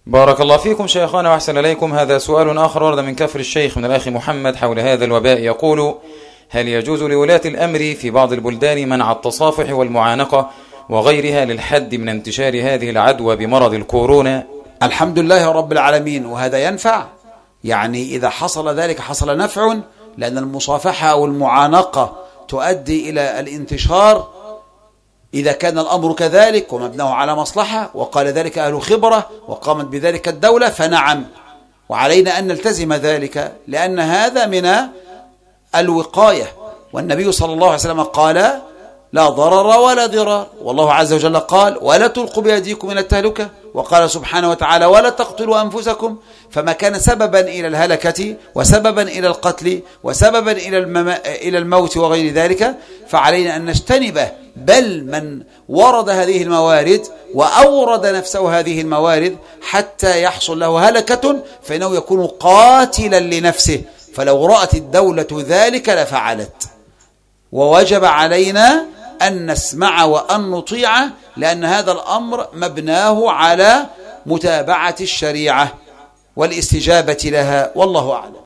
بارك الله فيكم شيخنا وأحسن إليكم. هذا سؤال آخر ورد من كفر الشيخ من الأخ محمد حول هذا الوباء، يقول: هل يجوز لولاة الأمر في بعض البلدان منع التصافح والمعانقة وغيرها للحد من انتشار هذه العدوى بمرض الكورونا؟ الحمد لله رب العالمين، وهذا ينفع، يعني إذا حصل ذلك حصل نفع، لأن المصافحة أو المعانقة تؤدي إلى الانتشار إذا كان الأمر كذلك ومبناه على مصلحة، وقال ذلك أهل خبرة وقامت بذلك الدولة، فنعم، وعلينا أن نلتزم ذلك، لأن هذا من الوقاية. والنبي صلى الله عليه وسلم قال: لا ضرر ولا ضرار، والله عز وجل قال: ولا تلقوا بأيديكم إلى التهلكة، وقال سبحانه وتعالى: ولا تقتلوا أنفسكم. فما كان سببا إلى الهلكة وسببا إلى القتل وسببا إلى الموت وغير ذلك فعلينا أن نجتنبه، بل من ورد هذه الموارد وأورد نفسه هذه الموارد حتى يحصل له هلكة فإنه يكون قاتلا لنفسه، فلو رأت الدولة ذلك لفعلت. ووجب علينا أن نسمع وأن نطيع، لأن هذا الأمر مبناه على متابعة الشريعة والاستجابة لها، والله أعلم.